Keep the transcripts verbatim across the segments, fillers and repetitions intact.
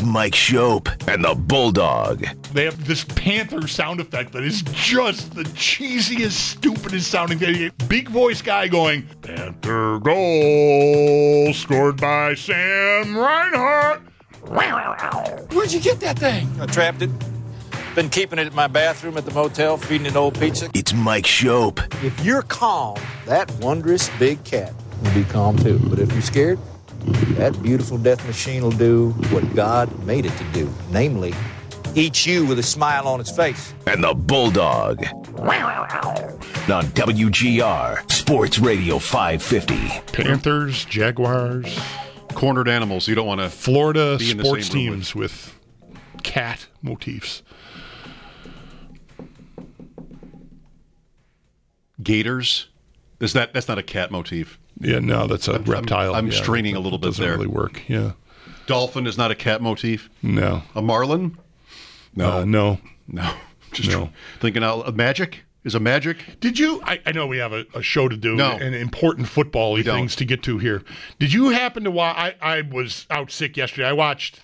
Mike Shope and the Bulldog. They have this Panther sound effect that is just the cheesiest, stupidest sounding thing. Big voice guy going, Panther goal scored by Sam Reinhart. Where'd you get that thing? I trapped it. Been keeping it in my bathroom at the motel, feeding it old pizza. It's Mike Shope. If you're calm, that wondrous big cat will be calm too. But if you're scared, that beautiful death machine will do what God made it to do. Namely, eat you with a smile on its face. And the Bulldog. On W G R, Sports Radio five fifty. Panthers, Jaguars. Cornered animals. You don't want to Florida be in the sports same room teams with. with cat motifs. Gators. Is that that's not a cat motif? Yeah, no, that's a I'm, reptile. I'm, I'm yeah, straining a little bit doesn't there. Doesn't really work. Yeah. Dolphin is not a cat motif. No. A marlin? No. Uh, no. No. Just no. thinking out. A magic is a magic. Did you? I, I know we have a, a show to do No. and important football-y don't. things to get to here. Did you happen to watch? I, I was out sick yesterday. I watched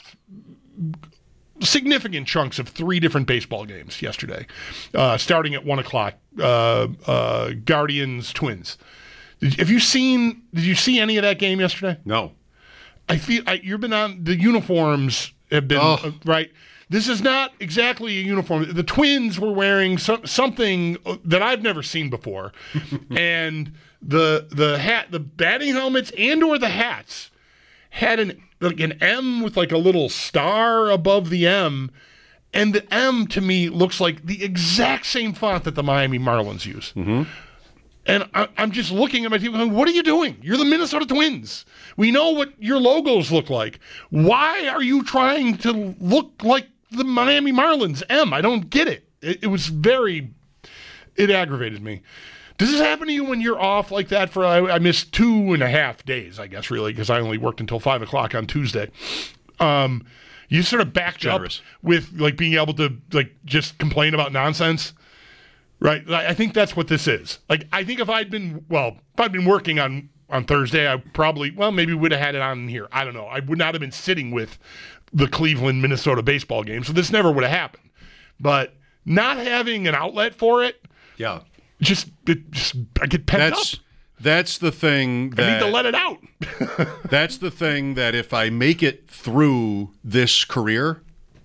significant chunks of three different baseball games yesterday, uh, starting at one o'clock. Uh, uh, Guardians Twins. Did, have you seen? Did you see any of that game yesterday? No. I feel I, you've been on the uniforms have been Oh. uh, right. This is not exactly a uniform. The Twins were wearing so, something that I've never seen before, and the the hat, the batting helmets, and or the hats had an like an M with like a little star above the M, and the M to me looks like the exact same font that the Miami Marlins use. Mm-hmm. And I, I'm just looking at my team going, what are you doing? You're the Minnesota Twins. We know what your logos look like. Why are you trying to look like the Miami Marlins M? I don't get it. It, it was very, it aggravated me. Does this happen to you when you're off like that for, I, I missed two and a half days, I guess, really, because I only worked until five o'clock on Tuesday. Um, you sort of backed Generous. up with like being able to like just complain about nonsense. Right. I think that's what this is. Like, I think if I'd been, well, if I'd been working on, on Thursday, I probably, well, maybe would have had it on here. I don't know. I would not have been sitting with the Cleveland, Minnesota baseball game. So this never would have happened. But not having an outlet for it, Yeah. just, it just I get pent That's up. that's the thing that I need to let it out. that's the thing that if I make it through this career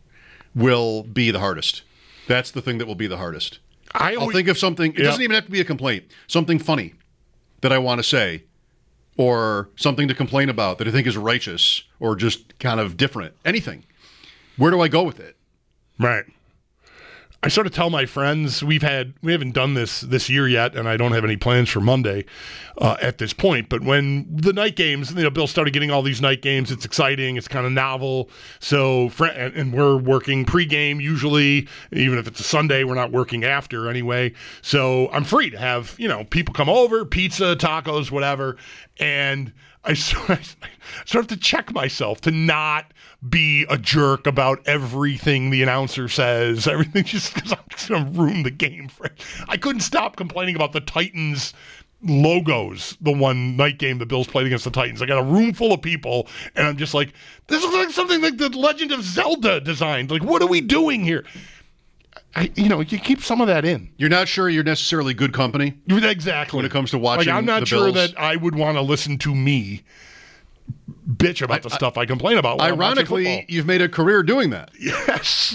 will be the hardest. That's the thing that will be the hardest. I I'll always, think of something. It Yeah. doesn't even have to be a complaint. Something funny that I want to say, or something to complain about that I think is righteous or just kind of different. Anything. Where do I go with it? Right. I sort of tell my friends we've had we haven't done this this year yet, and I don't have any plans for Monday uh, at this point. But when the night games, you know, Bill started getting all these night games. It's exciting. It's kind of novel. So, fr- and, and we're working pregame usually, even if it's a Sunday. We're not working after anyway. So I'm free to have you know people come over, pizza, tacos, whatever, and I sort of, I sort of have to check myself to not be a jerk about everything the announcer says, everything, just because I'm just going to ruin the game. For it. I couldn't stop complaining about the Titans logos, the one night game the Bills played against the Titans. I got a room full of people, and I'm just like, this looks like something like the Legend of Zelda designed. Like, what are we doing here? I, you know, you keep some of that in. You're not sure you're necessarily good company Exactly. when it comes to watching Like, I'm not the sure Bills. that I would want to listen to me bitch about I- the stuff I complain about. When I'm watching Ironically, football. you've made a career doing that. Yes.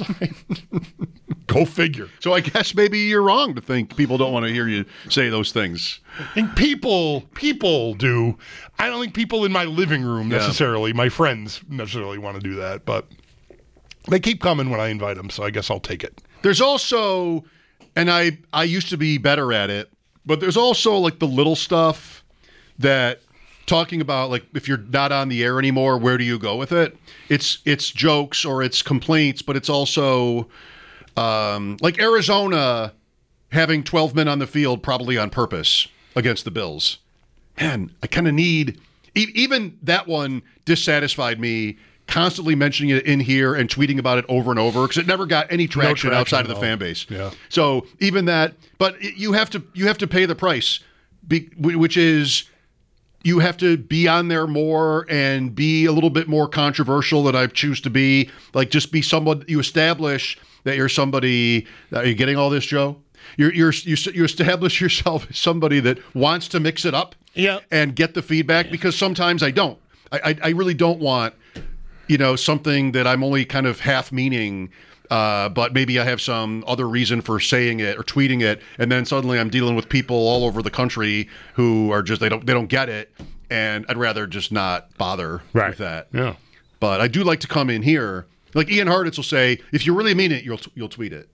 Go figure. So I guess maybe you're wrong to think people don't want to hear you say those things. And people, people do. I don't think people in my living room Yeah. necessarily, my friends necessarily want to do that, but they keep coming when I invite them, so I guess I'll take it. There's also, and I, I used to be better at it, but there's also like the little stuff that talking about, like if you're not on the air anymore, where do you go with it? It's it's jokes or it's complaints, but it's also um, like Arizona having twelve men on the field probably on purpose against the Bills. Man, I kind of need, e- even that one dissatisfied me. Constantly mentioning it in here and tweeting about it over and over because it never got any traction, traction outside at of the all. fan base. Yeah. So even that, but it, you have to you have to pay the price, be, which is you have to be on there more and be a little bit more controversial than I choose to be. Like, just be someone you establish that you're somebody. Are you getting all this, Joe? You're, you're, you you establish yourself as somebody that wants to mix it up, yeah, and get the feedback. Because sometimes I don't. I, I, I really don't want, you know, something that I'm only kind of half meaning. Uh, but maybe I have some other reason for saying it or tweeting it, and then suddenly I'm dealing with people all over the country who are just they don't they don't get it, and I'd rather just not bother right. with that. Yeah. But I do like to come in here, like Ian Hartitz will say, if you really mean it, you'll you'll tweet it.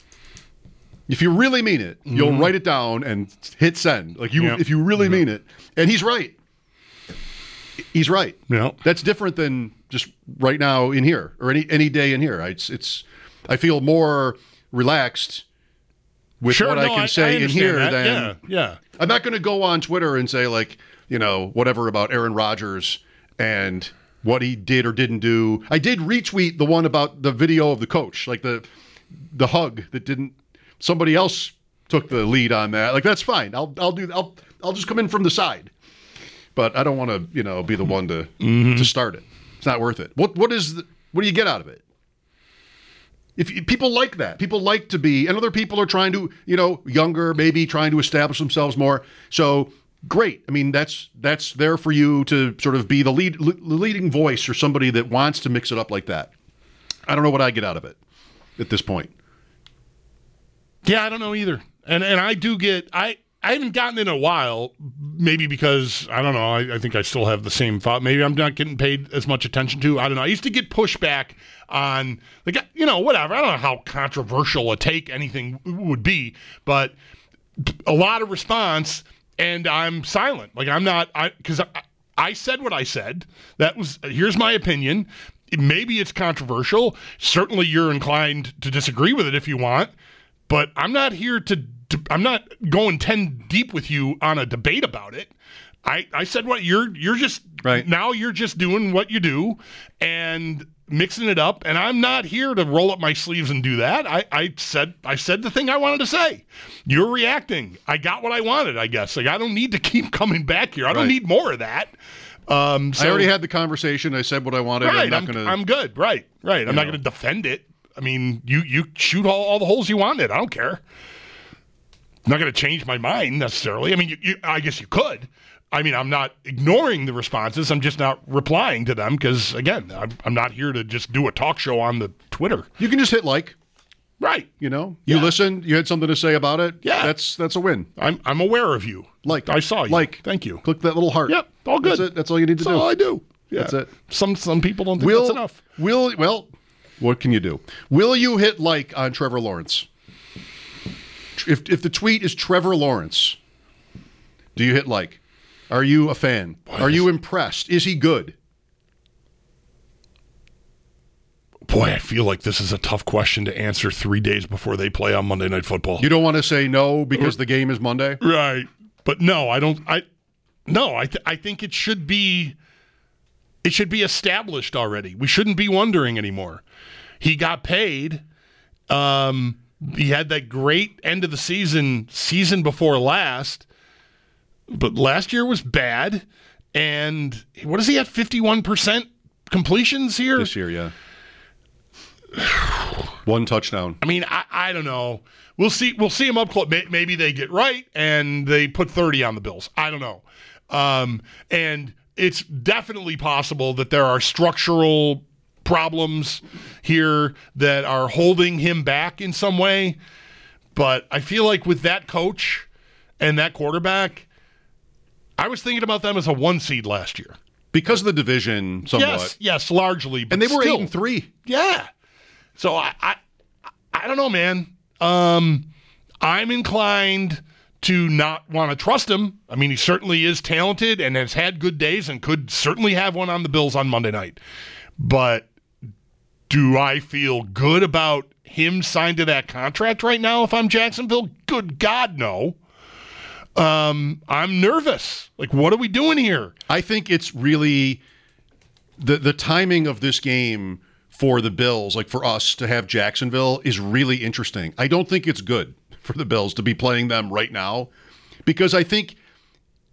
If you really mean it, mm-hmm. you'll write it down and hit send. Like you, yep. if you really yep. mean it, and he's right. He's right. Yeah. That's different than just right now in here or any any day in here. It's it's. I feel more relaxed with sure, what no, I can I, say I in here that. than yeah, yeah. I'm not going to go on Twitter and say like, you know, whatever about Aaron Rodgers and what he did or didn't do. I did retweet the one about the video of the coach, like the the hug that didn't. Somebody else took the lead on that. Like that's fine. I'll I'll do. I'll I'll just come in from the side. But I don't want to, you know, be the one to mm-hmm. to start it. It's not worth it. What what is the, what do you get out of it? If, if people like that, people like to be, and other people are trying to, you know, younger, maybe trying to establish themselves more. So great. I mean, that's that's there for you to sort of be the lead, le- leading voice or somebody that wants to mix it up like that. I don't know what I get out of it at this point. Yeah, I don't know either. And and I do get I. I haven't gotten in a while, maybe because, I don't know, I, I think I still have the same thought. Maybe I'm not getting paid as much attention to. I don't know. I used to get pushback on, like, you know, whatever. I don't know how controversial a take anything would be, but a lot of response, and I'm silent. Like, I'm not, I because I, I said what I said. That was, here's my opinion. Maybe it's controversial. Certainly you're inclined to disagree with it if you want, but I'm not here to I'm not going ten deep with you on a debate about it. I, I said what you're you're just right now you're just doing what you do and mixing it up, and I'm not here to roll up my sleeves and do that. I, I said I said the thing I wanted to say. You're reacting. I got what I wanted, I guess. Like I don't need to keep coming back here. I don't right. need more of that. Um, so, I already had the conversation. I said what I wanted. Right, I'm not I'm, going to. I'm good. Right, right. I'm not going to defend it. I mean, you you shoot all, all the holes you wanted. I don't care. I'm not going to change my mind necessarily. I mean, you, you, I guess you could. I mean, I'm not ignoring the responses. I'm just not replying to them because, again, I'm, I'm not here to just do a talk show on the Twitter. You can just hit like. Right. You know, you yeah. listened. You had something to say about it. Yeah. That's that's a win. I'm I'm aware of you. Like. I saw you. Like. Thank you. Click that little heart. Yep. All good. That's it. That's all you need to that's do. all I do. Yeah. That's it. Some some people don't think will, that's enough. Will well, what can you do? Will you hit like on Trevor Lawrence? If if the tweet is Trevor Lawrence, do you hit like? Are you a fan? Boy, Are you impressed? Is he good? Boy, I feel like this is a tough question to answer three days before they play on Monday Night Football. You don't want to say no because the game is Monday? Right. But no, I don't. I No, I, th- I think it should be it should be established already. We shouldn't be wondering anymore. He got paid. Um, he had that great end of the season, season before last. But last year was bad. And what is he at, fifty-one percent completions here? This year, yeah. One touchdown. I mean, I, I don't know. We'll see. We'll see him up close. Maybe they get right and they put thirty on the Bills. I don't know. Um, and it's definitely possible that there are structural problems here that are holding him back in some way. But I feel like with that coach and that quarterback, I was thinking about them as a one seed last year. Because of the division, somewhat. Yes, yes, largely. But and they were still, eight and three. Yeah. So I, I, I don't know, man. Um, I'm inclined to not want to trust him. I mean, he certainly is talented and has had good days and could certainly have one on the Bills on Monday night. But do I feel good about him signed to that contract right now if I'm Jacksonville? Good God, no. Um, I'm nervous. Like, what are we doing here? I think it's really the the timing of this game for the Bills, like for us to have Jacksonville, is really interesting. I don't think it's good for the Bills to be playing them right now because I think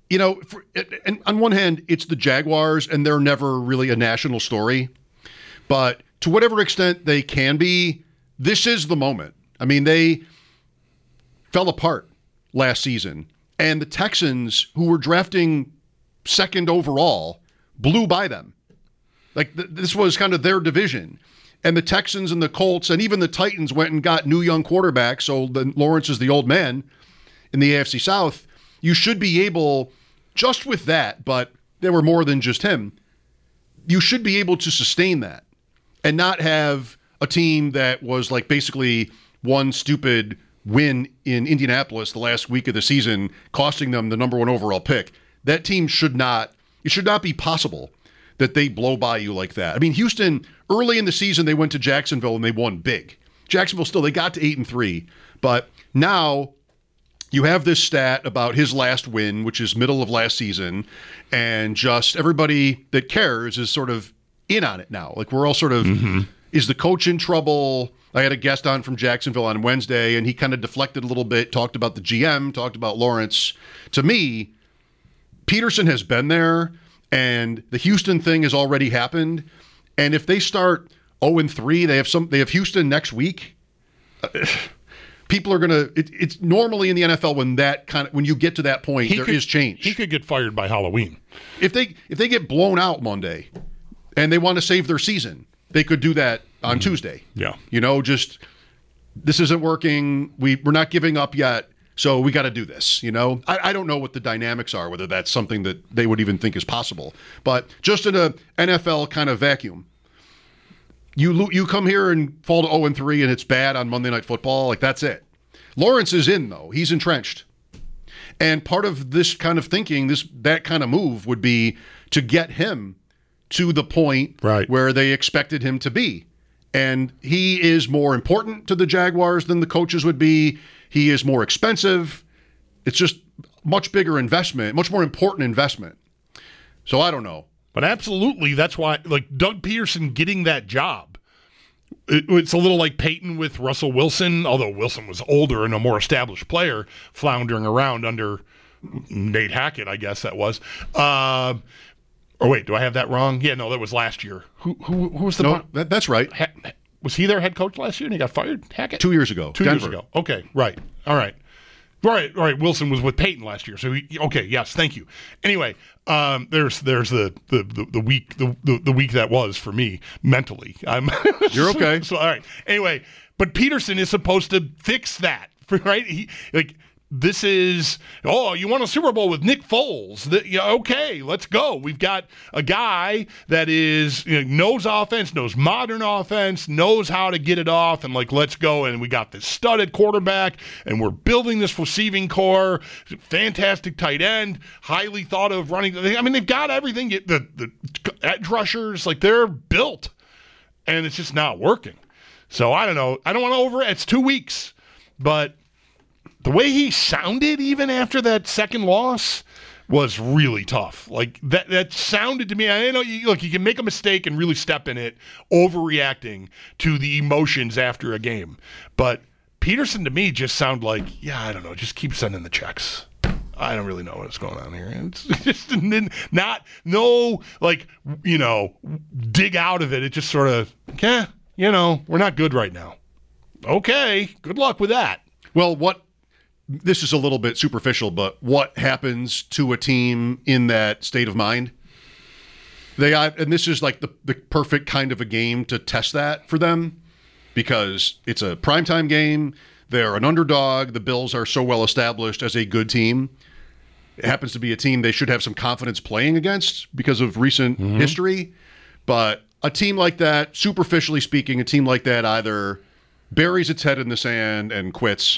you know, for, and on one hand, it's the Jaguars, and they're never really a national story. But to whatever extent they can be, this is the moment. I mean, they fell apart last season, and the Texans, who were drafting second overall, blew by them. Like, th- this was kind of their division. And the Texans and the Colts and even the Titans went and got new young quarterbacks, so the, Lawrence is the old man in the A F C South. You should be able, just with that, but there were more than just him, you should be able to sustain that and not have a team that was like basically one stupid win in Indianapolis the last week of the season, costing them the number one overall pick. That team should not, it should not be possible that they blow by you like that. I mean, Houston, early in the season, they went to Jacksonville and they won big. Jacksonville still, they got to eight and three, but now you have this stat about his last win, which is middle of last season, and just everybody that cares is sort of in on it now. Like, we're all sort of, mm-hmm. Is the coach in trouble? I had a guest on from Jacksonville on Wednesday, and he kind of deflected a little bit, talked about the G M, talked about Lawrence. To me, Peterson has been there, and the Houston thing has already happened. And if they start oh and three, they have some. They have Houston next week. Uh, people are gonna. It, it's normally in the N F L when that kind of when you get to that point, he there could, is change. He could get fired by Halloween if they if they get blown out Monday, and they want to save their season. They could do that on mm-hmm. Tuesday. Yeah. You know, just this isn't working. We, we're not giving up yet, so we got to do this. You know, I, I don't know what the dynamics are, whether that's something that they would even think is possible. But just in a N F L kind of vacuum, you you come here and fall to oh and three and it's bad on Monday Night Football, like that's it. Lawrence is in, though. He's entrenched. And part of this kind of thinking, this that kind of move would be to get him to the point right. where they expected him to be. And he is more important to the Jaguars than the coaches would be. He is more expensive. It's just much bigger investment, much more important investment. So I don't know. But absolutely, that's why, like, Doug Peterson getting that job, it, it's a little like Peyton with Russell Wilson, although Wilson was older and a more established player, floundering around under Nate Hackett, I guess that was. Uh, Or wait, do I have that wrong? Yeah, no, that was last year. Who who, who was the? No, that, that's right. Ha- was he their head coach last year and he got fired? Hackett? Two years ago. Two Denver. years ago. Okay, right. All right. Right, right. Wilson was with Peyton last year. So he, okay, yes, thank you. Anyway, um, there's there's the the, the, the week the, the, the week that was for me mentally. I'm You're okay. So, so all right. Anyway, but Peterson is supposed to fix that, right? He like. This is, oh, you won a Super Bowl with Nick Foles. The, yeah, okay, let's go. We've got a guy that is, you know, knows offense, knows modern offense, knows how to get it off, and like, let's go. And we got this studded quarterback, and we're building this receiving core, fantastic tight end, highly thought of running. I mean, they've got everything. The, the edge rushers, like, they're built, and it's just not working. So I don't know. I don't want to over it. It's two weeks, but the way he sounded even after that second loss was really tough. Like, that that sounded to me, I know, you, look, you can make a mistake and really step in it, overreacting to the emotions after a game. But Peterson, to me, just sounded like, yeah, I don't know, just keep sending the checks. I don't really know what's going on here. It's just not, no, like, you know, dig out of it. It just sort of, yeah, you know, we're not good right now. Okay, good luck with that. Well, what, this is a little bit superficial, but what happens to a team in that state of mind? They and this is like the, the perfect kind of a game to test that for them, because it's a primetime game. They're an underdog. The Bills are so well established as a good team. It happens to be a team they should have some confidence playing against because of recent mm-hmm. history. But a team like that, superficially speaking, a team like that either buries its head in the sand and quits,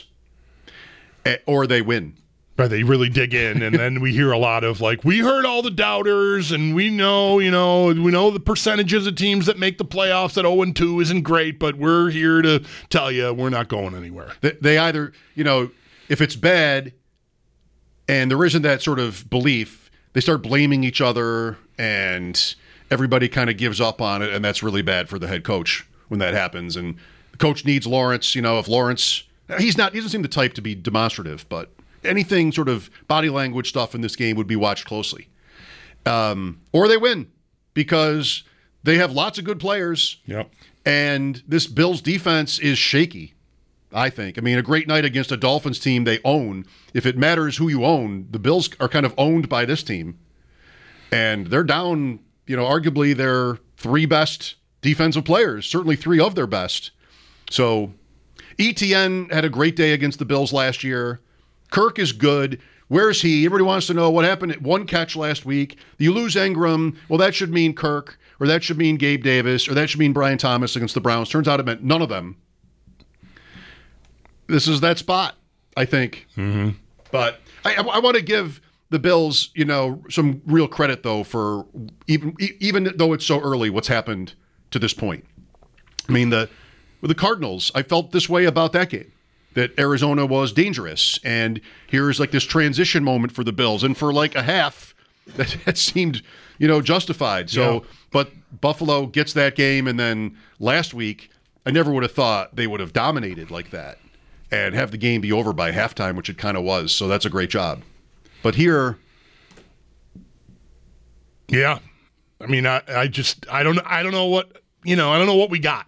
or they win. Right, they really dig in, and then we hear a lot of, like, we heard all the doubters, and we know, you know, we know the percentages of teams that make the playoffs at oh and two isn't great, but we're here to tell you we're not going anywhere. They, they either, you know, if it's bad and there isn't that sort of belief, they start blaming each other, and everybody kind of gives up on it, and that's really bad for the head coach when that happens. And the coach needs Lawrence. You know, if Lawrence, he's not, he doesn't seem the type to be demonstrative, but anything sort of body language stuff in this game would be watched closely. Um, or they win because they have lots of good players. Yep. And this Bills defense is shaky, I think. I mean, a great night against a Dolphins team they own. If it matters who you own, the Bills are kind of owned by this team. And they're down, you know, arguably their three best defensive players, certainly three of their best. So E T N had a great day against the Bills last year. Kirk is good. Where's he? Everybody wants to know what happened at one catch last week. You lose Engram. Well, that should mean Kirk, or that should mean Gabe Davis, or that should mean Brian Thomas against the Browns. Turns out it meant none of them. This is that spot, I think. Mm-hmm. But I, I, I want to give the Bills, you know, some real credit, though, for even even though it's so early, what's happened to this point. I mean, the with the Cardinals, I felt this way about that game, that Arizona was dangerous. And here's like this transition moment for the Bills. And for like a half, that, that seemed, you know, justified. So, yeah. But Buffalo gets that game. And then last week, I never would have thought they would have dominated like that and have the game be over by halftime, which it kind of was. So that's a great job. But here. Yeah. I mean, I, I just, I don't, I don't know what, you know, I don't know what we got.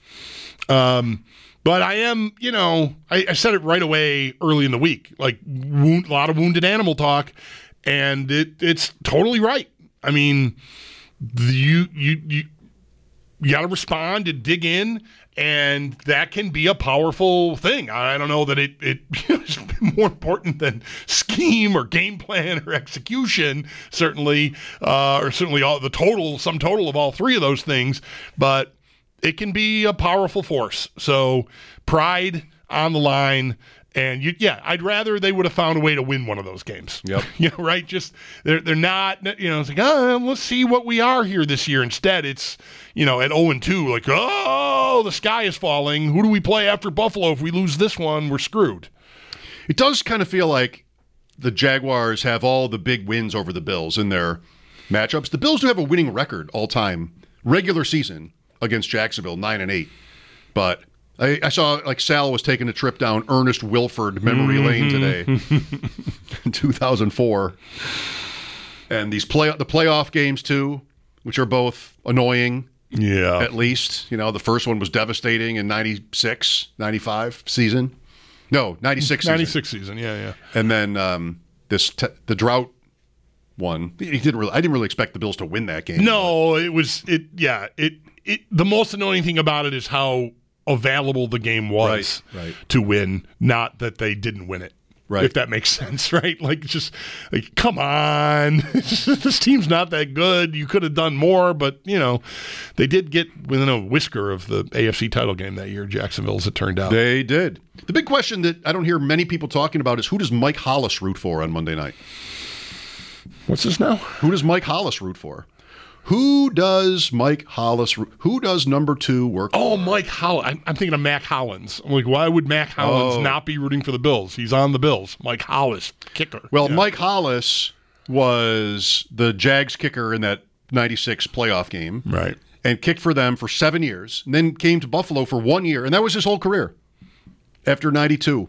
Um, but I am, you know, I, I said it right away early in the week, like wound, a lot of wounded animal talk, and it, it's totally right. I mean, the, you you you you got to respond and dig in, and that can be a powerful thing. I don't know that it it is more important than scheme or game plan or execution, certainly, uh, or certainly all the total, sum total of all three of those things, but it can be a powerful force. So pride on the line. And you, yeah, I'd rather they would have found a way to win one of those games. Yep. You know, right? Just they're they're not, you know, it's like, oh, let's see what we are here this year. Instead, it's, you know, at oh and two, like, oh, the sky is falling. Who do we play after Buffalo? If we lose this one, we're screwed. It does kind of feel like the Jaguars have all the big wins over the Bills in their matchups. The Bills do have a winning record all time, regular season, against Jacksonville, nine and eight. But I, I saw like Sal was taking a trip down Ernest Wilford memory mm-hmm. lane today in two thousand four, and these play the playoff games too, which are both annoying. Yeah, at least you know the first one was devastating in ninety-six, ninety-five season. No, ninety-six. ninety-six season. Yeah, yeah. And then um, this te- the drought one. He didn't really. I didn't really expect the Bills to win that game. No, but. it was it. Yeah, it. It, the most annoying thing about it is how available the game was right, right. to win, not that they didn't win it. Right. If that makes sense, right? Like, just like, come on, this team's not that good. You could have done more, but you know, they did get within a whisker of the A F C title game that year. Jacksonville, as it turned out, they did. The big question that I don't hear many people talking about is who does Mike Hollis root for on Monday night? What's this now? Who does Mike Hollis root for? Who does Mike Hollis, who does number two work for? Oh, Mike Hollis. I'm, I'm thinking of Mac Hollins. I'm like, why would Mac Hollins oh. not be rooting for the Bills? He's on the Bills. Mike Hollis, kicker. Well, yeah. Mike Hollis was the Jags kicker in that ninety-six playoff game. Right. And kicked for them for seven years, and then came to Buffalo for one year, and that was his whole career after ninety-two.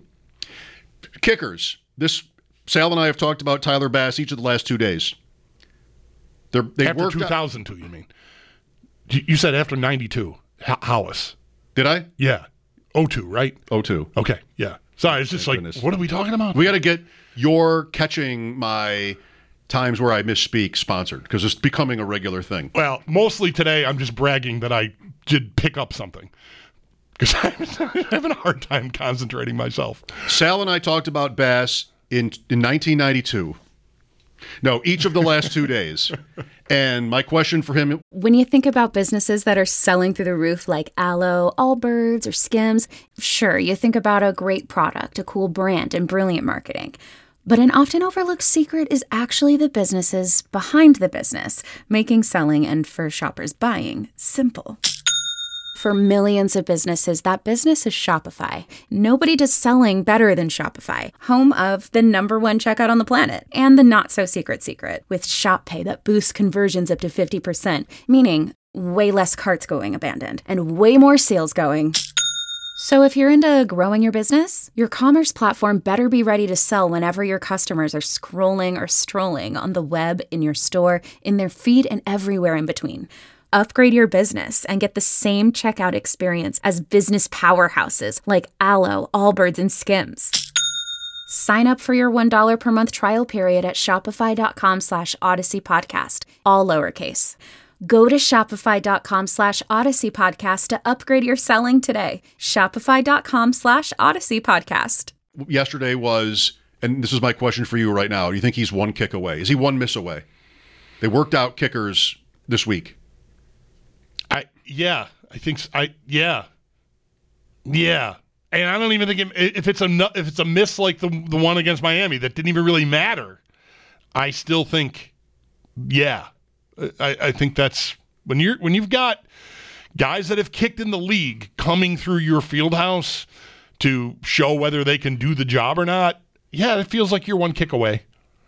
Kickers. This, Sal and I have talked about Tyler Bass each of the last two days. They're, they after two thousand two, you mean? You said after ninety-two, H- Hollis. Did I? Yeah. oh two, right? oh two. Okay, yeah. Sorry, it's just Thank like, goodness. What are we talking about? We got to get your catching my times where I misspeak sponsored, because it's becoming a regular thing. Well, mostly today I'm just bragging that I did pick up something, because I'm having a hard time concentrating myself. Sal and I talked about Bass in, in nineteen ninety-two. No, each of the last two days. And my question for him... When you think about businesses that are selling through the roof like Aloe, Allbirds, or Skims, sure, you think about a great product, a cool brand, and brilliant marketing. But an often overlooked secret is actually the businesses behind the business, making selling and, for shoppers, buying simple. For millions of businesses, that business is Shopify. Nobody does selling better than Shopify, home of the number one checkout on the planet, and the not-so-secret secret, with Shop Pay that boosts conversions up to fifty percent, meaning way less carts going abandoned, and way more sales going So if you're into growing your business, your commerce platform better be ready to sell whenever your customers are scrolling or strolling on the web, in your store, in their feed, and everywhere in between. Upgrade your business and get the same checkout experience as business powerhouses like Allo, Allbirds, and Skims. Sign up for your one dollar per month trial period at shopify.com slash Odyssey Podcast, all lowercase. Go to shopify.com slash Odyssey Podcast to upgrade your selling today. Shopify.com slash Odyssey Podcast. Yesterday was, and this is my question for you right now, do you think he's one kick away? Is he one miss away? They worked out kickers this week. I Yeah, I think so. I Yeah. Yeah. And I don't even think it, if it's a if it's a miss like the the one against Miami that didn't even really matter, I still think, yeah. I, I think that's when you're when you've got guys that have kicked in the league coming through your field house to show whether they can do the job or not. Yeah, it feels like you're one kick away.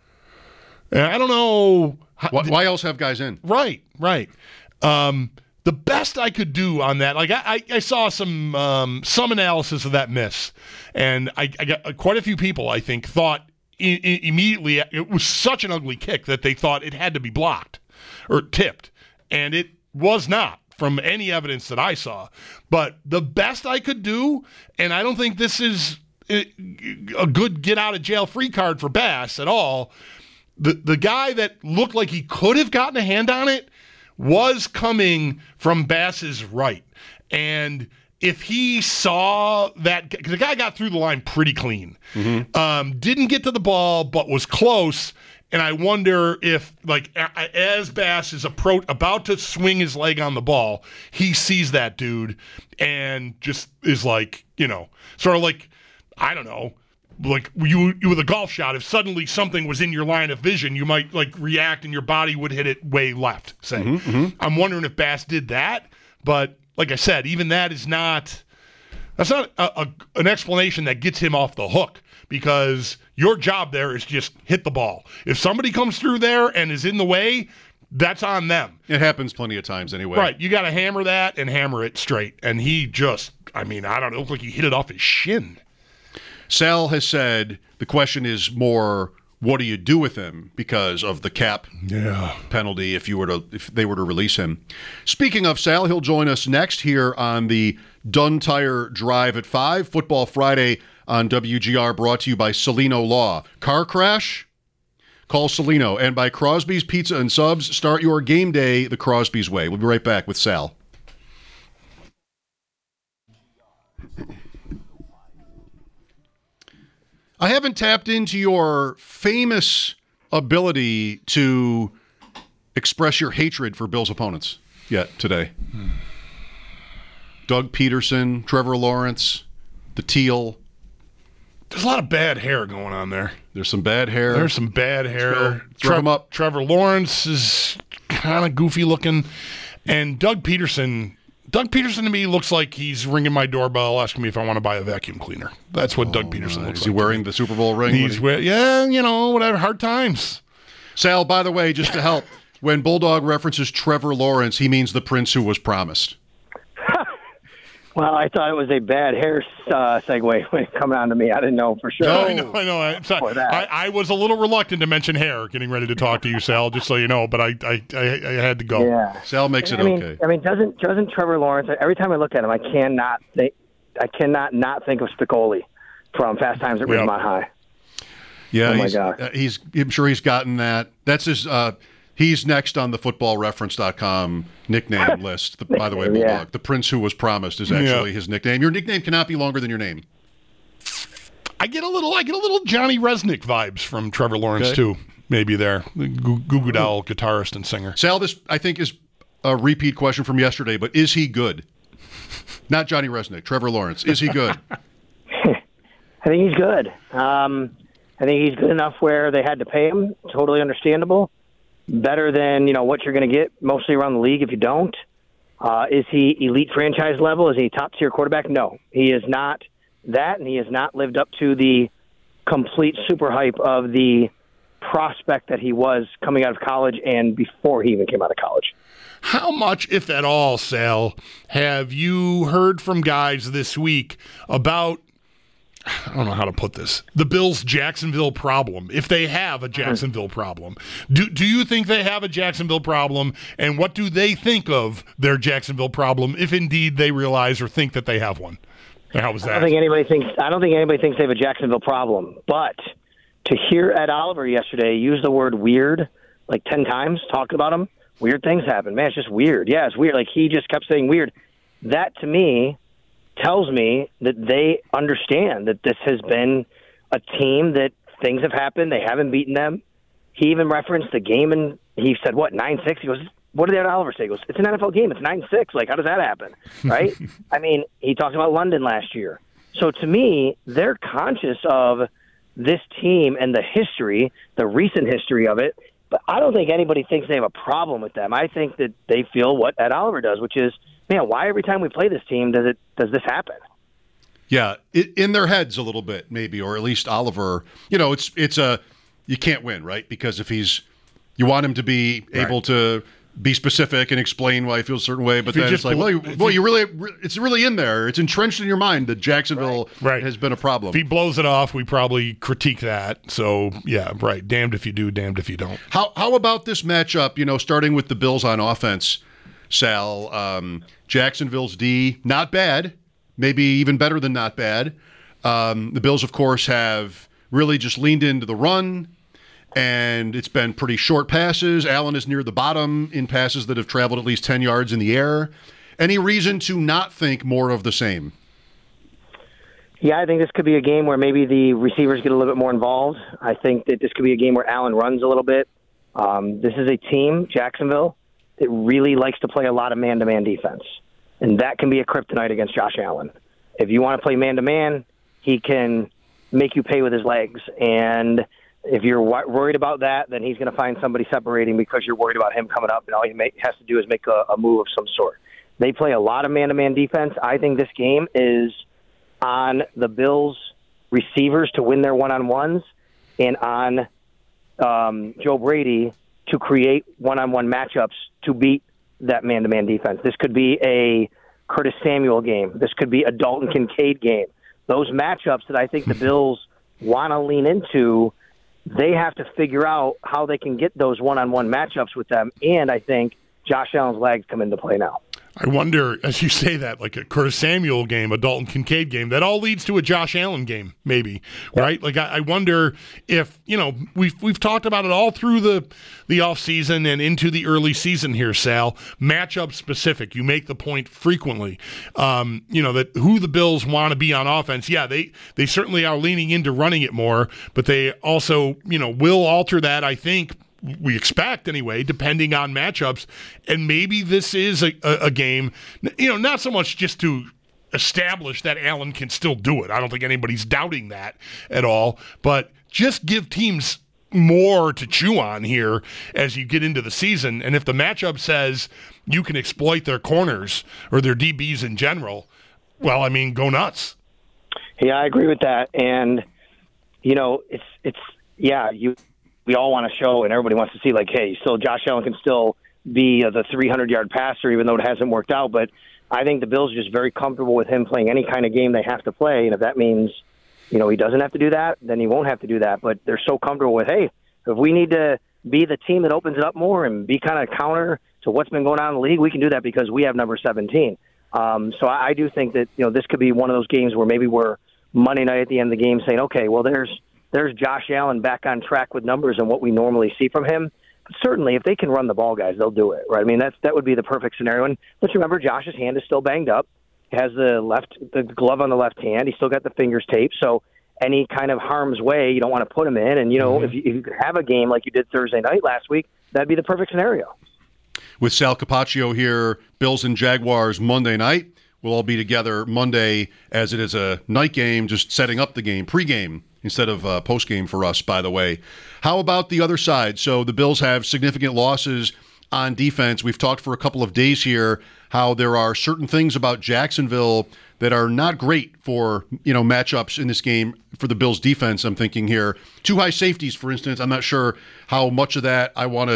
And I don't know how, why, why else have guys in. Right, right. Um, the best I could do on that, like I, I, I saw some um, some analysis of that miss, and I, I got quite a few people I think thought I- I immediately it was such an ugly kick that they thought it had to be blocked or tipped, and it was not from any evidence that I saw. But the best I could do, and I don't think this is a good get-out-of-jail-free card for Bass at all, the, the guy that looked like he could have gotten a hand on it was coming from Bass's right. And if he saw that, because the guy got through the line pretty clean, mm-hmm. um, didn't get to the ball, but was close. And I wonder if, like, as Bass is appro- about to swing his leg on the ball, he sees that dude and just is like, you know, sort of like, I don't know, like you, you with a golf shot, if suddenly something was in your line of vision, you might, like, react and your body would hit it way left, say. Mm-hmm, mm-hmm. I'm wondering if Bass did that. But, like I said, even that is not, that's not a, a, an explanation that gets him off the hook. Because your job there is just hit the ball. If somebody comes through there and is in the way, that's on them. It happens plenty of times anyway. Right. You got to hammer that and hammer it straight. And he just, I mean, I don't know, it looked like he hit it off his shin. Sal has said the question is more, what do you do with him because of the cap yeah. penalty if you were to if they were to release him. Speaking of Sal, he'll join us next here on the Dunn Tire Drive at five, Football Friday on W G R, brought to you by Celino Law. Car crash? Call Celino. And by Crosby's Pizza and Subs, start your game day the Crosby's way. We'll be right back with Sal. I haven't tapped into your famous ability to express your hatred for Bill's opponents yet today. Hmm. Doug Peterson, Trevor Lawrence, the Teal. There's a lot of bad hair going on there. There's some bad hair. There's some bad hair. Throw, throw Tre- him up. Trevor Lawrence is kind of goofy looking. And Doug Peterson, Doug Peterson to me looks like he's ringing my doorbell asking me if I want to buy a vacuum cleaner. That's what oh, Doug Peterson nice. looks like. Is he wearing the Super Bowl ring? He's wearing, yeah, you know, whatever. Hard times. Sal, by the way, just to help, when Bulldog references Trevor Lawrence, he means the prince who was promised. Well, I thought it was a bad hair uh, segue when it coming on to me. I didn't know for sure. No, I know. I know. I'm sorry. I, I was a little reluctant to mention hair getting ready to talk to you, Sal, just so you know, but I I, I, I had to go. Yeah. Sal makes it I mean, okay. I mean, doesn't doesn't Trevor Lawrence, every time I look at him, I cannot think, I cannot not think of Spicoli from Fast Times at Yep. Ridgemont High. Yeah, oh my he's, God. Uh, he's, I'm sure he's gotten that. That's his, uh, he's next on the football reference dot com nickname list. The, by the way, Bulldog, Yeah. the prince who was promised is actually Yeah. his nickname. Your nickname cannot be longer than your name. I get a little, I get a little Johnny Resnick vibes from Trevor Lawrence Okay. too. Maybe there, the Goo Goo Goo Doll guitarist and singer. Sal, this I think is a repeat question from yesterday, but is he good? Not Johnny Resnick, Trevor Lawrence. Is he good? I think he's good. Um, I think he's good enough where they had to pay him. Totally understandable. Better than, you know, what you're going to get mostly around the league if you don't. Uh, is he elite franchise level? Is he top-tier quarterback? No. He is not that, and he has not lived up to the complete super hype of the prospect that he was coming out of college and before he even came out of college. How much, if at all, Sal, have you heard from guys this week about, I don't know how to put this, the Bills' Jacksonville problem, if they have a Jacksonville problem? Do do you think they have a Jacksonville problem, and what do they think of their Jacksonville problem, if indeed they realize or think that they have one? How was that? I don't think anybody thinks. I don't think anybody thinks they have a Jacksonville problem. But to hear Ed Oliver yesterday use the word weird like ten times, talking about him, weird things happen. Man, it's just weird. Yeah, it's weird. Like he just kept saying weird. That to me tells me that they understand that this has been a team that things have happened. They haven't beaten them. He even referenced the game, and he said, "What nine six?" He goes, "What did Ed Oliver say?" He goes, "It's an N F L game. It's nine six. Like, how does that happen?" Right? I mean, he talked about London last year. So to me, they're conscious of this team and the history, the recent history of it. But I don't think anybody thinks they have a problem with them. I think that they feel what Ed Oliver does, which is, man, why every time we play this team does it does this happen? Yeah, it, in their heads a little bit, maybe, or at least Oliver. You know, it's it's a you can't win, right? Because if he's you want him to be Right. able to be specific and explain why he feels a certain way, but If you then just it's like, bel- well, you, if well, you- you really, it's really in there. It's entrenched in your mind that Jacksonville Right. has been a problem. If he blows it off, we probably critique that. So, yeah, right. Damned if you do, damned if you don't. How how about this matchup? You know, starting with the Bills on offense, Sal. Um, Jacksonville's D, not bad, maybe even better than not bad. Um, the Bills, of course, have really just leaned into the run, and it's been pretty short passes. Allen is near the bottom in passes that have traveled at least ten yards in the air. Any reason to not think more of the same? Yeah, I think this could be a game where maybe the receivers get a little bit more involved. I think that this could be a game where Allen runs a little bit. Um, this is a team, Jacksonville, that really likes to play a lot of man-to-man defense. And that can be a kryptonite against Josh Allen. If you want to play man-to-man, he can make you pay with his legs. And if you're worried about that, then he's going to find somebody separating because you're worried about him coming up, and all he make, has to do is make a, a move of some sort. They play a lot of man-to-man defense. I think this game is on the Bills' receivers to win their one-on-ones and on um, Joe Brady to create one-on-one matchups to beat that man-to-man defense. This could be a Curtis Samuel game. This could be a Dalton Kincaid game. Those matchups that I think the Bills want to lean into, they have to figure out how they can get those one-on-one matchups with them. And I think Josh Allen's legs come into play now. I wonder, as you say that, like a Curtis Samuel game, a Dalton Kincaid game, that all leads to a Josh Allen game, maybe, right? Like, I, I wonder if, you know, we've we've talked about it all through the, the offseason and into the early season here, Sal. Matchup specific. You make the point frequently, um, you know, that who the Bills want to be on offense. Yeah, they, they certainly are leaning into running it more, but they also, you know, will alter that, I think, we expect anyway, depending on matchups. And maybe this is a, a, a game, you know, not so much just to establish that Allen can still do it. I don't think anybody's doubting that at all, but just give teams more to chew on here as you get into the season. And if the matchup says you can exploit their corners or their D Bs in general, well, I mean, go nuts. Yeah, I agree with that. And, you know, it's, it's, yeah, you, we all want to show and everybody wants to see, like, hey, still Josh Allen can still be uh, the three hundred yard passer, even though it hasn't worked out. But I think the Bills are just very comfortable with him playing any kind of game they have to play. And if that means, you know, he doesn't have to do that, then he won't have to do that. But they're so comfortable with, hey, if we need to be the team that opens it up more and be kind of counter to what's been going on in the league, we can do that because we have number seventeen. Um, so I, I do think that, you know, this could be one of those games where maybe we're Monday night at the end of the game saying, okay, well, there's, There's Josh Allen back on track with numbers and what we normally see from him. But certainly, if they can run the ball, guys, they'll do it, right? I mean, that's that would be the perfect scenario. And let's remember, Josh's hand is still banged up. He has the left, the glove on the left hand. He's still got the fingers taped. So any kind of harm's way, you don't want to put him in. And, you know, mm-hmm. if, you, if you could have a game like you did Thursday night last week, that'd be the perfect scenario. With Sal Capaccio here, Bills and Jaguars Monday night. We'll all be together Monday as it is a night game, just setting up the game, pregame instead of uh, postgame for us, by the way. How about the other side? So the Bills have significant losses on defense. We've talked for a couple of days here how there are certain things about Jacksonville that are not great for, you know, matchups in this game for the Bills defense. I'm thinking here, two high safeties, for instance. I'm not sure how much of that I want to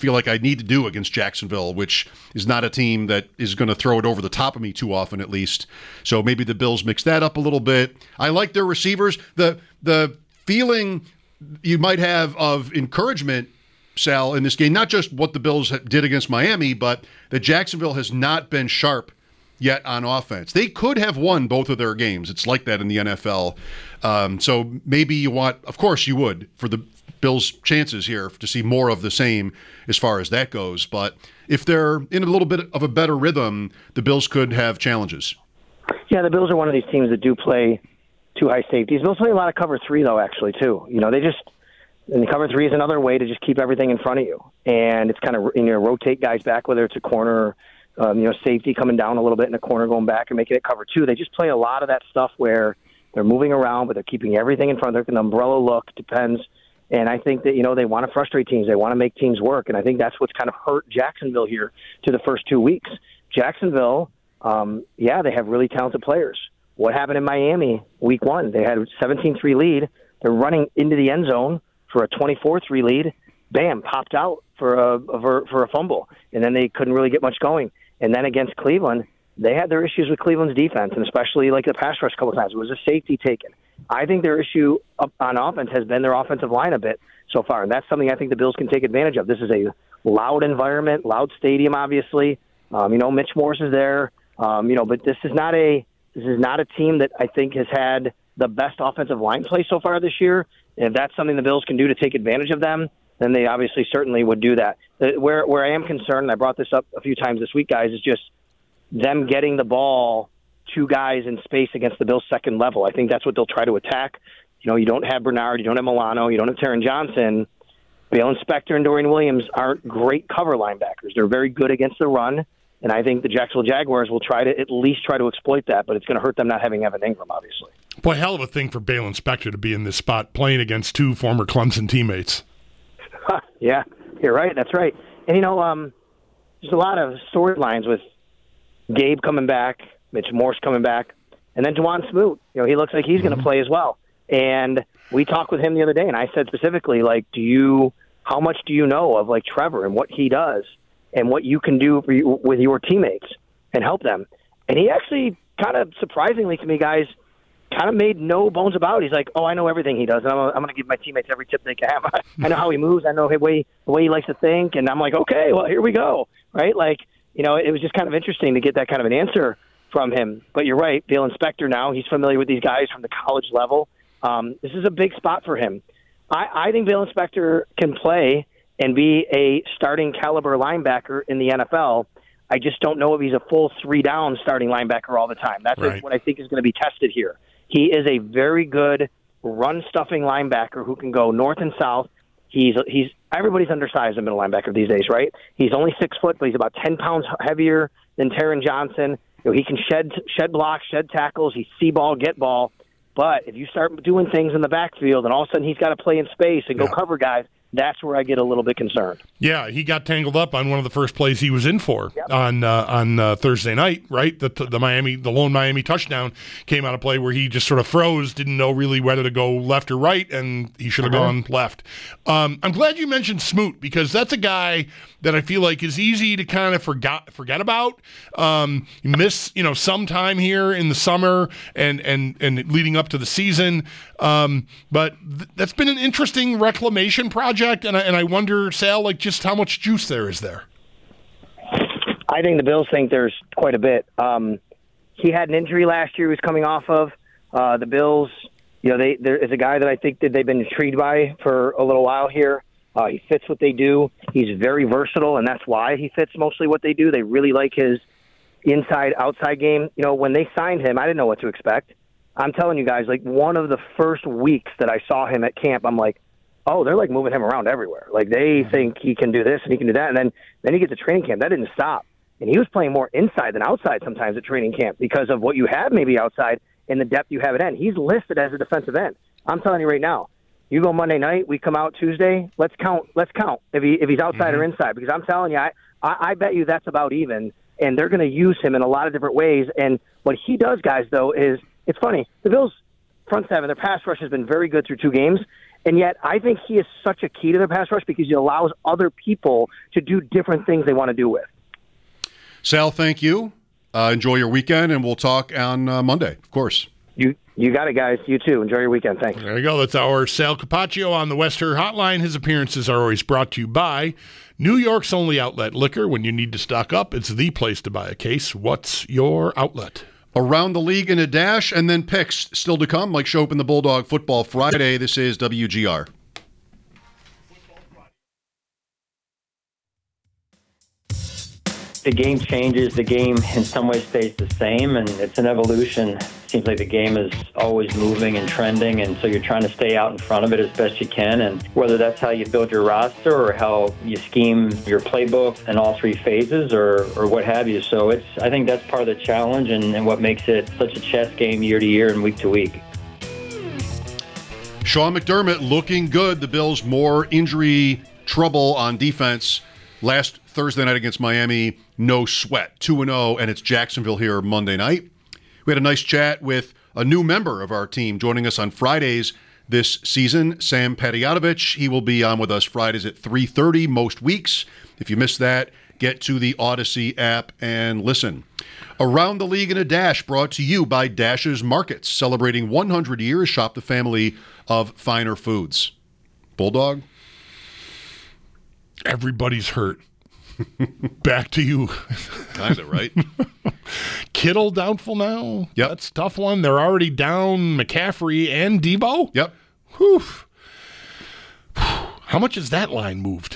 feel like I need to do against Jacksonville, which is not a team that is going to throw it over the top of me too often, at least. So maybe the Bills mix that up a little bit. I like their receivers. The the feeling you might have of encouragement, Sal, in this game, not just what the Bills did against Miami, but that Jacksonville has not been sharp yet on offense. They could have won both of their games. It's like that in the N F L. Um, so maybe you want, of course you would, for the Bills' chances here to see more of the same as far as that goes. But if they're in a little bit of a better rhythm, the Bills could have challenges. Yeah, the Bills are one of these teams that do play two high safeties. The Bills play a lot of cover three, though, actually, too. You know, they just, and the cover three is another way to just keep everything in front of you. And it's kind of, you know, rotate guys back, whether it's a corner, um, you know, safety coming down a little bit in the corner, going back and making it cover two. They just play a lot of that stuff where they're moving around, but they're keeping everything in front of them. An umbrella look depends. And I think that, you know, they want to frustrate teams. They want to make teams work. And I think that's what's kind of hurt Jacksonville here to the first two weeks. Jacksonville, um, yeah, they have really talented players. What happened in Miami week one? They had a seventeen three lead. They're running into the end zone for a twenty-four three lead. Bam, popped out for a, a for a fumble. And then they couldn't really get much going. And then against Cleveland, they had their issues with Cleveland's defense, and especially like the pass rush a couple times. It was a safety taken. I think their issue up on offense has been their offensive line a bit so far, and that's something I think the Bills can take advantage of. This is a loud environment, loud stadium, obviously. Um, you know, Mitch Morse is there, um, you know, but this is not a this is not a team that I think has had the best offensive line play so far this year. And if that's something the Bills can do to take advantage of them, then they obviously certainly would do that. Where where I am concerned, and I brought this up a few times this week, guys, is just them getting the ball two guys in space against the Bills' second level. I think that's what they'll try to attack. You know, you don't have Bernard, you don't have Milano, you don't have Taron Johnson. Balen Spector and Dorian Williams aren't great cover linebackers. They're very good against the run, and I think the Jacksonville Jaguars will try to at least try to exploit that, but it's going to hurt them not having Evan Ingram, obviously. Boy, hell of a thing for Balen Spector to be in this spot playing against two former Clemson teammates. Yeah, you're right. That's right. And, you know, um, there's a lot of storylines with Gabe coming back, Mitch Morse coming back, and then Juwan Smoot. You know, he looks like he's mm-hmm. going to play as well. And we talked with him the other day, and I said specifically, like, do you, how much do you know of, like, Trevor and what he does and what you can do for you, with your teammates and help them? And he actually kind of surprisingly to me, guys, kind of made no bones about it. He's like, oh, I know everything he does. And I'm, I'm going to give my teammates every tip they can have. I know how he moves. I know the way, the way he likes to think. And I'm like, okay, well, here we go. Right? Like, you know, it was just kind of interesting to get that kind of an answer from him. But you're right, Balen Spector now, he's familiar with these guys from the college level. Um, this is a big spot for him. I, I think Balen Spector can play and be a starting caliber linebacker in the N F L. I just don't know if he's a full three-down starting linebacker all the time. That's right. What I think is going to be tested here. He is a very good run-stuffing linebacker who can go north and south. He's he's everybody's undersized in middle linebacker these days, right? He's only six foot, but he's about ten pounds heavier than Taron Johnson. You know, he can shed shed blocks, shed tackles. He's see ball, get ball. But if you start doing things in the backfield, and all of a sudden he's got to play in space and go yeah. cover guys, that's where I get a little bit concerned. Yeah, he got tangled up on one of the first plays he was in for yep. on uh, on uh, Thursday night, right? The the Miami, the lone Miami touchdown came out of play where he just sort of froze, didn't know really whether to go left or right, and he should have uh-huh. gone left. Um, I'm glad you mentioned Smoot because that's a guy that I feel like is easy to kind of forget forget about. Um, you miss, you know, some time here in the summer and and and leading up to the season, um, but th- that's been an interesting reclamation project. And I, and I wonder, Sal, like just how much juice there is there. I think the Bills think there's quite a bit. Um, he had an injury last year he was coming off of. Uh, the Bills, you know, they there is a guy that I think that they've been intrigued by for a little while here. Uh, he fits what they do. He's very versatile, and that's why he fits mostly what they do. They really like his inside-outside game. You know, when they signed him, I didn't know what to expect. I'm telling you guys, like one of the first weeks that I saw him at camp, I'm like, oh, they're like moving him around everywhere. Like they think he can do this and he can do that. And then, then he gets to training camp. That didn't stop. And he was playing more inside than outside sometimes at training camp because of what you have maybe outside and the depth you have at end. He's listed as a defensive end. I'm telling you right now, you go Monday night, we come out Tuesday, let's count, let's count if he, if he's outside mm-hmm. or inside, because I'm telling you, I, I, I bet you that's about even. And they're going to use him in a lot of different ways. And what he does, guys, though, is it's funny. The Bills front seven, their pass rush has been very good through two games. And yet I think he is such a key to the pass rush because he allows other people to do different things they want to do with. Sal, thank you. Uh, enjoy your weekend, and we'll talk on uh, Monday, of course. You you got it, guys. You too. Enjoy your weekend. Thanks. There you go. That's our Sal Capaccio on the West Her Hotline. His appearances are always brought to you by New York's only outlet liquor. When you need to stock up, it's the place to buy a case. What's your outlet? Around the league in a dash, and then picks still to come. Mike Schopp and the Bulldog Football Friday. This is W G R. The game changes. The game in some ways stays the same, and it's an evolution. It seems like the game is always moving and trending, and so you're trying to stay out in front of it as best you can. And whether that's how you build your roster or how you scheme your playbook in all three phases or, or what have you. So it's I think that's part of the challenge and, and what makes it such a chess game year to year and week to week. Sean McDermott looking good. The Bills more injury trouble on defense. Last Thursday night against Miami, no sweat, two and oh, and it's Jacksonville here Monday night. We had a nice chat with a new member of our team joining us on Fridays this season, Sam Padiatovich. He will be on with us Fridays at three thirty most weeks. If you missed that, get to the Odyssey app and listen. Around the League in a Dash, brought to you by Dash's Markets, celebrating one hundred years. Shop the family of finer foods. Bulldog? Everybody's hurt. Back to you. Kind of, right? Kittle doubtful now? Yep. That's a tough one. They're already down McCaffrey and Debo? Yep. Whew. How much has that line moved?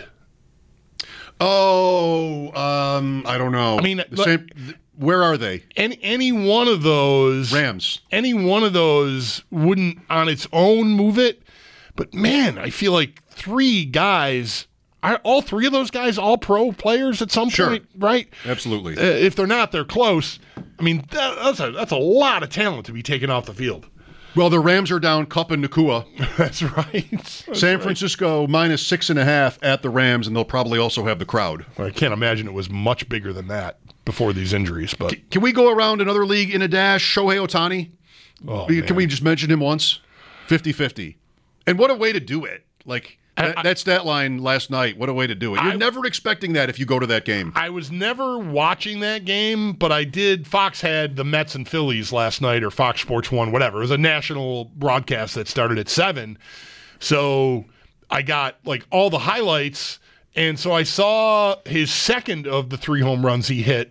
Oh, um, I don't know. I mean, the same, th- where are they? Any, any one of those... Rams. Any one of those wouldn't on its own move it. But, man, I feel like three guys... Are all three of those guys all pro players at some Sure. point, right? Absolutely. Uh, if they're not, they're close. I mean, that, that's a that's a lot of talent to be taken off the field. Well, the Rams are down Kupp and Nakua. That's right. That's San right. Francisco minus six and a half at the Rams, and they'll probably also have the crowd. I can't imagine it was much bigger than that before these injuries. But C- Can we go around another league in a dash? Shohei Ohtani? oh, We- man. Can we just mention him once? fifty-fifty. And what a way to do it. Like, that, I- that stat line last night, what a way to do it. You're I- never expecting that if you go to that game. I was never watching that game, but I did. Fox had the Mets and Phillies last night, or Fox Sports One, whatever. It was a national broadcast that started at seven. So I got like all the highlights, and so I saw his second of the three home runs he hit.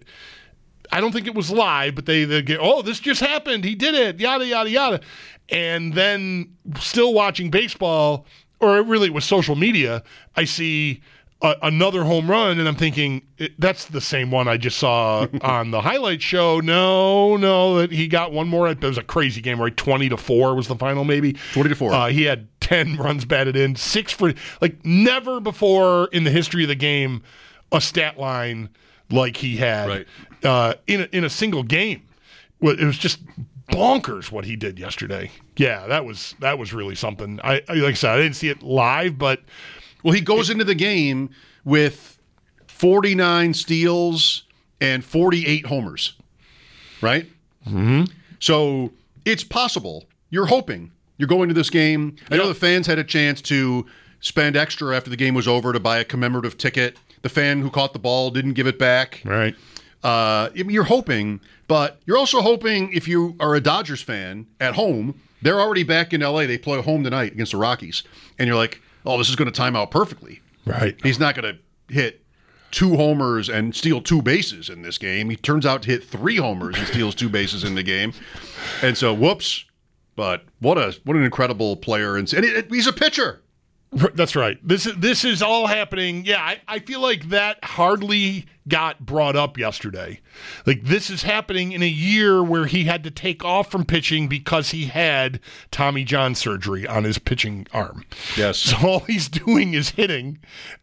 I don't think it was live, but they they get, oh, this just happened. He did it. Yada yada yada. And then still watching baseball. Or really it was social media, I see a, another home run, and I'm thinking, that's the same one I just saw on the highlight show. No, no, that he got one more. It was a crazy game, right? twenty to four was the final, maybe. twenty to four. Uh, he had ten runs batted in, six for, like, never before in the history of the game a stat line like he had Right. uh, in, a, in a single game. Well, it was just bonkers what he did yesterday. Yeah, that was that was really something. I, I like I said, I didn't see it live, but Well, he goes into the game with forty-nine steals and forty-eight homers, right? Mm-hmm. So it's possible. You're hoping. You're going to this game. I know Yep. the fans had a chance to spend extra after the game was over to buy a commemorative ticket. The fan who caught the ball didn't give it back. right. Uh, I mean, you're hoping, but you're also hoping if you are a Dodgers fan at home, they're already back in L A. They play home tonight against the Rockies. And you're like, oh, this is going to time out perfectly. Right. He's not going to hit two homers and steal two bases in this game. He turns out to hit three homers and steals two bases in the game. And so, whoops. But what a what an incredible player. And, and it, it, he's a pitcher. That's right. This is this is all happening. Yeah, I, I feel like that hardly got brought up yesterday. Like, this is happening in a year where he had to take off from pitching because he had Tommy John surgery on his pitching arm. Yes. So all he's doing is hitting,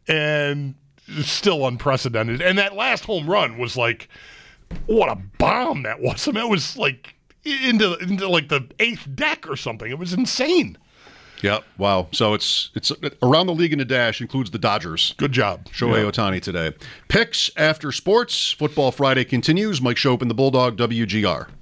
and it's still unprecedented. And that last home run was like, what a bomb that was. I mean, it was like into into like the eighth deck or something. It was insane. Yep. Wow. So it's it's around the league in a dash, includes the Dodgers. Good job. Shohei Yeah. Ohtani today. Picks after sports. Football Friday continues. Mike Schopp and the Bulldog, W G R.